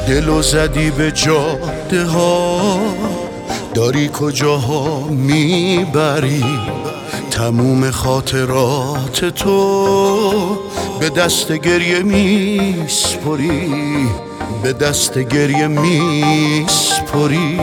دلو زدی به جاده ها، داری کجاها میبری؟ تموم خاطرات تو به دست گریه میسپری، به دست گریه میسپری.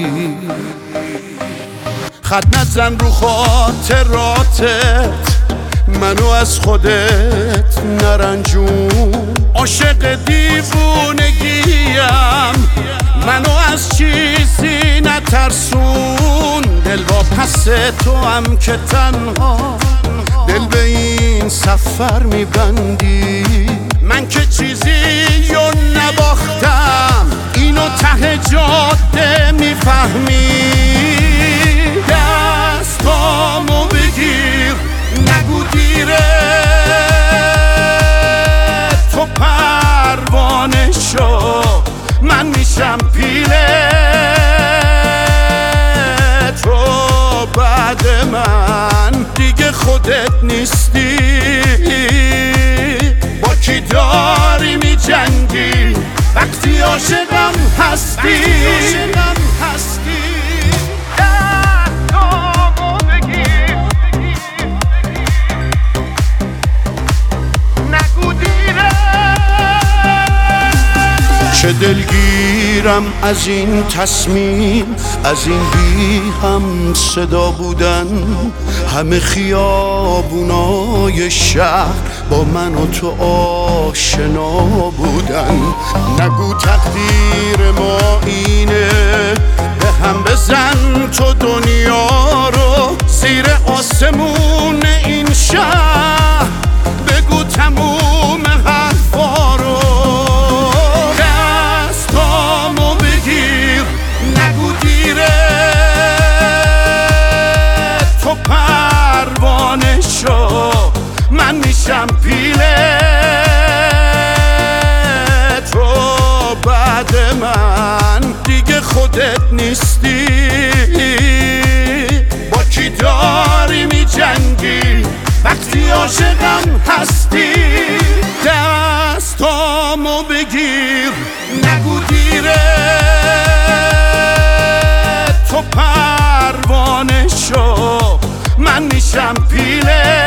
خط نزن رو خاطراتت، منو از خودت نرنجون. عاشق دیوونگیم، منو از چیزی نترسون. دل با پس تو هم که تنها دل به این سفر میبندی. من که چیزی رو نباختم، اینو ته جاده میفهمی. دستامو بگیر، نگو دیره، تو پروانه شو، من میشم پیله تو. بعد من دیگه خودت نیستی. با کی داری میجنگی وقتی عاشقم هستی؟ چه دلگیرم از این تصمیم، از این بی هم صدا بودن. همه خیابونای شهر با من و تو آشنا بودن. نگو تقدیر ما اینه، به هم بزن تو دنیا رو. زیر آسمون این شهر بگو تموم حرفا رو. پروانه شو، من میشم پیله تو. بعد من دیگه خودت نیستی. با کی داری میجنگی وقتی عاشقم هستی؟ دستامو بگیر، نگو دیره، تو پروانه شو، من میشم پیله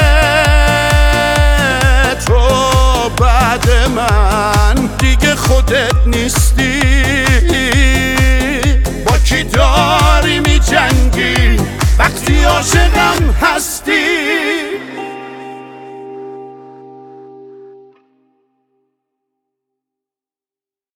تو. بعد من دیگه خودت نیستی. با کی داری میجنگی وقتی عاشقم هستی؟